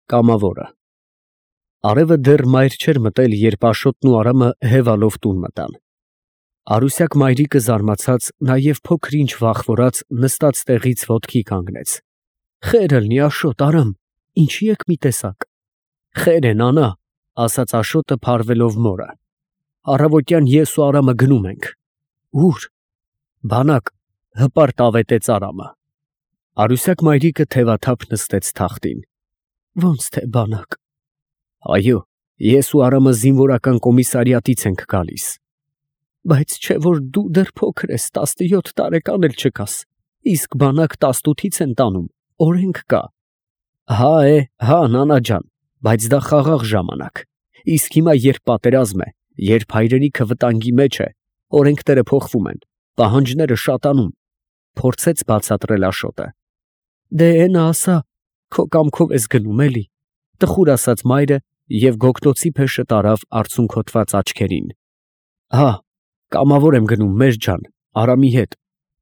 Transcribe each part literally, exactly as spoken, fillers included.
Կամավորը։ Արևը դեռ մայր չէր մտել, երբ Աշոտն ու Արամը հևալով տուն մտան։ Արուսյակ մայրիկը զարմացած, նաև փոքր ինչ վախվորած, նստած տեղից ոտքի կանգնեց։ Խեր ըլնի Աշոտ, Արամ, ինչի եք մի տեսակ։ Խեր են, անա, ասաց Աշոտը փարվելով մորը։ Առավոտյան ես ու Արամը գնում ենք։ Ուր։ Բանակ, հպարտ ավետեց Արամը։ Արուսյակ մայրիկը թևաթափ նստեց թախտին։ Ոնց թե բանակ։ Այո, ես ու Արամը զինվորական կոմիսարիատից ենք գալիս։ Բայց չէ որ դու դեռ փոքր ես, տասնյոթ տարեկան էլ չկաս, իսկ բանակ տասնութից են տանում, օրենք կա։ Հա է, հա նանա ջան, բայց դա խաղաղ ժամանակ, իսկ հիմա երբ պատերազմ է, երբ հայրենիքը վտանգի մեջ է, օրենքները փոխվում են, պահանջները շատանում, փորձեց բացատրել Աշոտը։ Դե էնա ասա, քո կամքով ես գնում էլի, տխուր ասաց մայրը և գոգնոցի փեշը տարավ արցունքոտված աչքերին։ Հա, կամավոր եմ գնում, մեր ջան, Արամի հետ։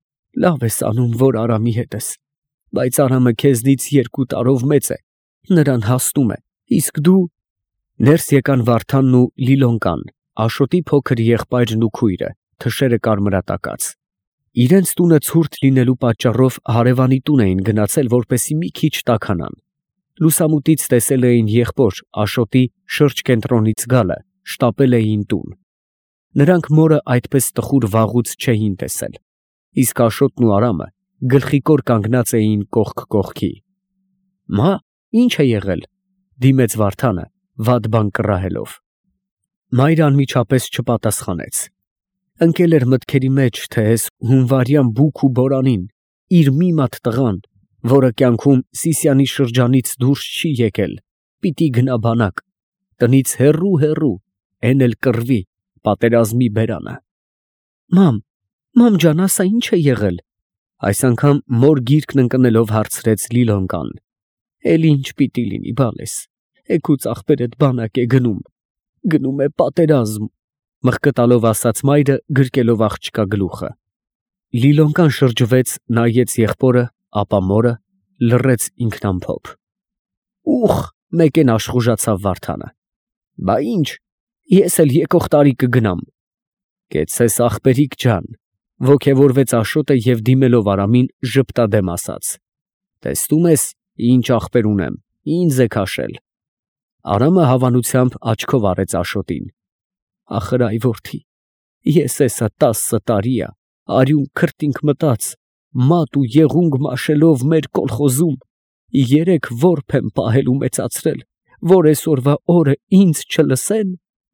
Լավ ես անում, որ Արամի հետ ես, բայց Արամը քեզնից երկու տարով մեծ է, նրան հասնում է, իսկ դու… Ներս եկան Վարդանն ու Լիլոն, Աշոտի փոքր եղբայրն ու քույրը, թշերը կարմրատակած։ Իրենց տունը ցուրտ լինելու պատճառով հարևանի տուն էին գնացել, որպեսզի մի քիչ տաքանան։ Լուսամուտից տեսել էին եղբոր Աշոտի շրջկենտրոնից գալը, շտապել էին տուն։ Նրանք մորը այդպես տխուր վաղուց չէին տեսել, իսկ Աշոտն ու Արամը գլխիկոր կանգնած էին կողք կողքի։ Մա, ի՞նչ է եղել, դիմեց Վարդանը, վատ բան կռահելով։ Մայրը անմիջապես չպատասխանեց։ Ընկել էր մտքերի մեջ, թե էս հունվարյան բուք ու բորանին, իր մի մատ տղան, որը կյանքում Սիսիանի շրջանից դուրս չի եկել, պիտի գնա բանակ, տնից հեռու հեռու, էն էլ կռվի, պատերազմի բերանը։ Մամ, մամ ջան, ասա ինչ է եղել, այս անգամ մոր գիրկն ընկնելով հարցրեց Լիլոն։ Էլ ինչ պիտի լինի, բալես, էգուց աղբերդ բանակ է գնում, գնում է պատերազմ, մղկտալով ասաց մայրը, գրկելով աղջկա գլուխը։ Լիլոն շրջվեց, նայեց եղբորը, ապա մորը, լռեց ինքնամփոփ։ Ուխ, մեկեն աշխուժացավ Վարդանը։ Բա ինչ, ես էլ եկող տարի կգնամ։ Կեցցես աղբերիկ ջան, ոգևորվեց Աշոտը և դիմելով Արամին ժպտադեմ ասաց. Տեսնում ես, ինչ աղբեր ունեմ, ինձ է քաշել։ Արամը հավանությամբ աչքով առեց Աշոտին։ Ախր այ որդի, ես էսա տասը տարիա, արյուն քրտինք մտած, մատ ու եղունգ մաշելով մեր կոլխոզում, երեք որբ եմ պահել ու մեծացրել, որ այսօրվա օրը ինձ չլսեն։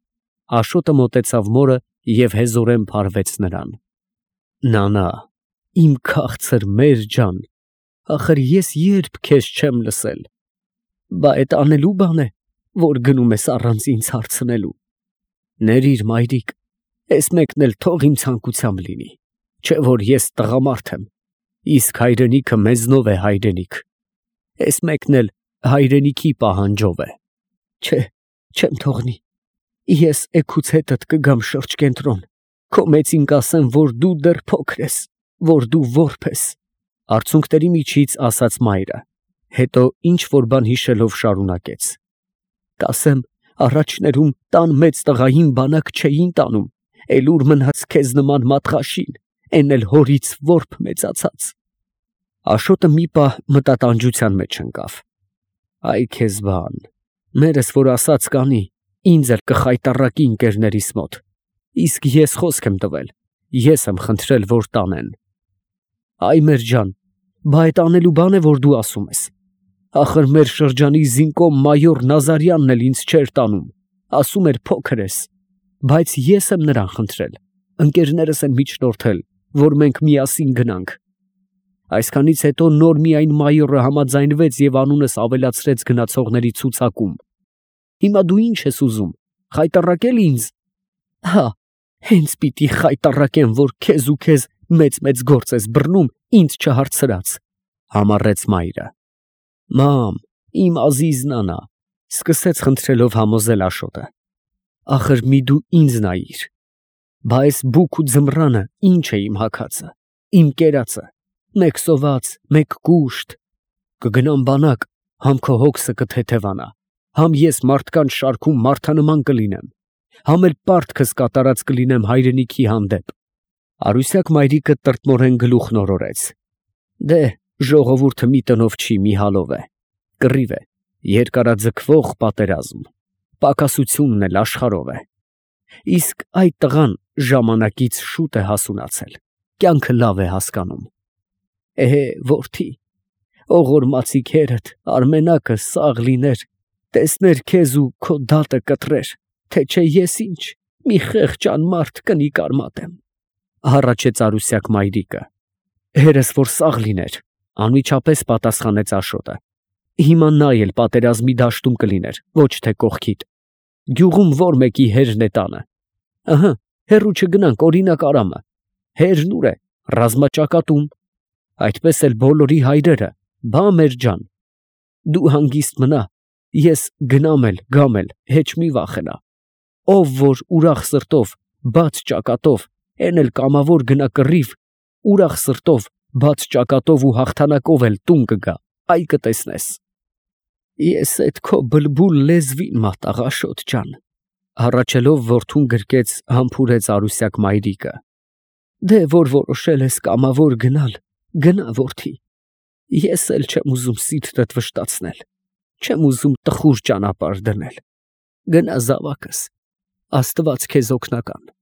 Աշոտը մոտեցավ մորը և հեզորեն փարվեց նրան։ Նանա, իմ քաղցր մեր ջան, ախր ես երբ քեզ չեմ լսել։ Բա էդ անելու բան է, որ գնում ես առանց ինձ հարցնելու։ Ներիր մայրիկ, էս մեկն էլ թող իմ ցանկությամբ լինի, չէ որ ես տղամարդ եմ, իսկ հայրենիքը մեզնով է հայրենիք, էս մեկն էլ հայրենիքի պահանջով է։ Չէ, չեմ թողնի, ես էգուց հետդ կգամ շրջկենտրոն, քո մեծին կասեմ, որ դու դեռ փոքր ես, որ դու որբ ես, արցունքների միջից ասաց մայրը, հետո ինչ որ բան հիշելով շարունակեց. Կասեմ, առաջներում տան մեծ տղային բանակ չէին տանում, էլ ուր մնաց քեզ նման մատղաշին, էն էլ հորից որբ մեծացած։ Աշոտը մի պահ մտատանջության մեջ ընկավ։ Այ քեզ բան, մերս որ ասած կանի, ինձ էլ կխայտառակի ընկերներիս մոտ, իսկ ես խոսք եմ տվել, ես եմ խնդրել, որ տանեն։ Այ մեր ջան, բա այդ անելու բան է, որ դու ասում ես։ Ախր մեր շրջանի զինկոմ մայոր Նազարյանն էլ ինձ չէր տանում, ասում էր փոքր ես, բայց ես եմ նրան խնդրել, ընկերներս են միջնորդել, որ մենք միասին գնանք։ Այսքանից հետո նոր միայն մայորը համաձայնվեց և անունս ավելացրեց գնացողների ցուցակում։ Հիմա դու ինչ ես ուզում, խայտառակել ինձ։ Հա, հենց պիտի խայտառակեմ, որ քեզ ու քեզ մեծ-մեծ գործ ես բռնում, ինձ չհարցրած, համառեց մայրը։ Մամ, իմ ազիզ նանա, սկսեց խնդրելով համոզել Աշոտը։ Ախր մի դու ինձ նայիր, բա այս բուք ու ձմռանը ինչ է իմ հագածը, իմ կերածը, մեկ սոված, մեկ կուշտ, կգնամ բանակ, համ քո հոգսը կթեթևանա, համ ես մարդկանց շարքում մարդանման կլինեմ, համ էլ պարտքս կատարած կլինեմ հայրենիքի հանդեպ։ Արուսյակ մայրիկը տրտմորեն գլուխն օրորեց. Դե, ժողովուրդը մի տնով չի, մի հալով է, կռիվ է, երկարաձգվող պատերազմ, պակասությունն էլ աշխարհով է։ Իսկ այդ տղան ժամանակից շուտ է հասունացել, կյանքը լավ է հասկանում։ Էհե, որդի, ողորմածի քերդ, Արմենակը սաղ լիներ, տեսներ քեզ ու քո դատը կտրեր, թե չէ ես ինչ, մի խեղճ անմարդ կնիկ արմատեմ, հառաչեց Արուսյակ մայրիկը։ Հերս որ սաղ լիներ, անմիջապես պատասխանեց Աշոտը։ Հիմա նա էլ պատերազմի դաշտում կլիներ, ոչ թե կողքիդ։ Գյուղում որ մեկի հերն է տանը։ Ըհը, հեռու չգնանք, օրինակ Արամը։ Հերն ուր է, ռազմաճակատում։ Այդպես էլ բոլորի հայրերը, բա մեր ջան։ Դու հանգիստ մնա, ես գնամ էլ, գամ էլ, հեչ մի վախենա։ Ով որ ուրախ սրտով, բաց ճակատով, էն էլ կամավոր գնա կռիվ, ուրախ սրտով, բաց ճակատով ու հաղթանակով էլ տուն կգա, այ կտեսնես։ Ես էդ քո բլբուլ լեզվին մատաղ, Աշոտ ջան, հառաչելով որդուն գրկեց համբուրեց Արուսյակ մայրիկը։ Դե որ որոշել ես կամավոր գնալ, գնա որդի, ես էլ չեմ ուզում սիրտդ վշտացնել, չեմ ուզում տխուր ճանապարհ դնել, գնա զավակս, Աստված քեզ օգնական։